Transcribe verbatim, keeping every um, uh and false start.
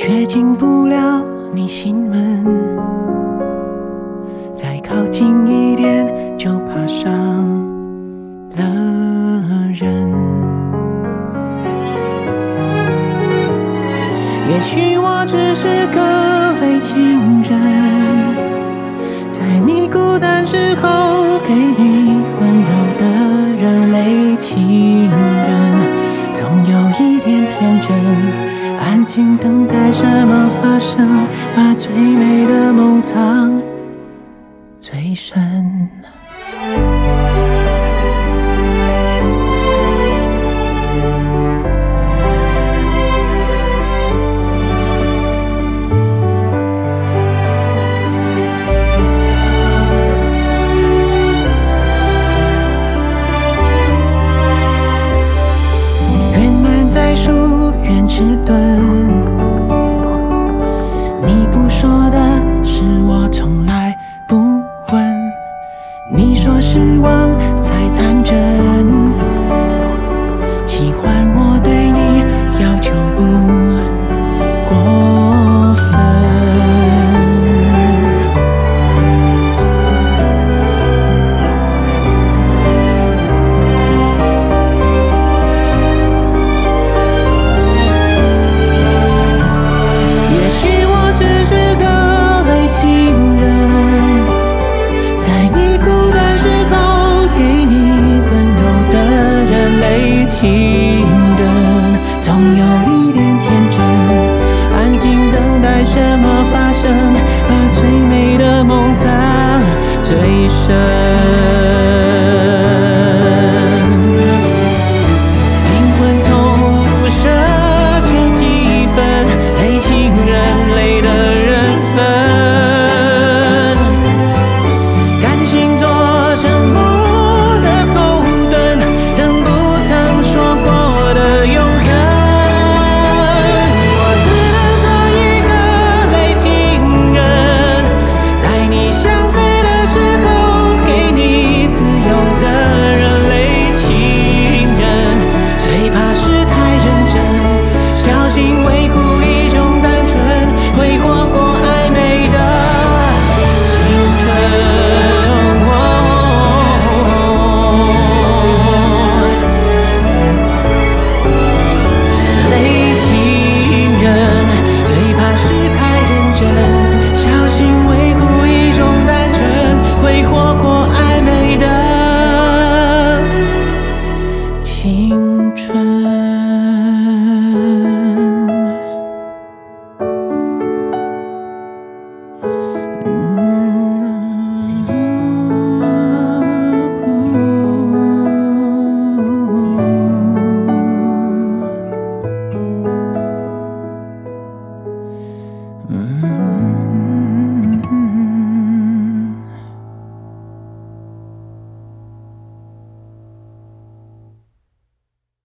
却进不了你心门。再靠近一点，就怕伤了人。也许我只是个类情人，在你孤单时候给你温柔的人类情人，总有一点天真，安静等待什么发生，把最美的梦藏最深。愿迟钝，你不说的是我从来不问。你说失望才残忍，喜欢我对你要求不过分。情人总有一点天真，安静等待什么发生，把最美的梦藏最深。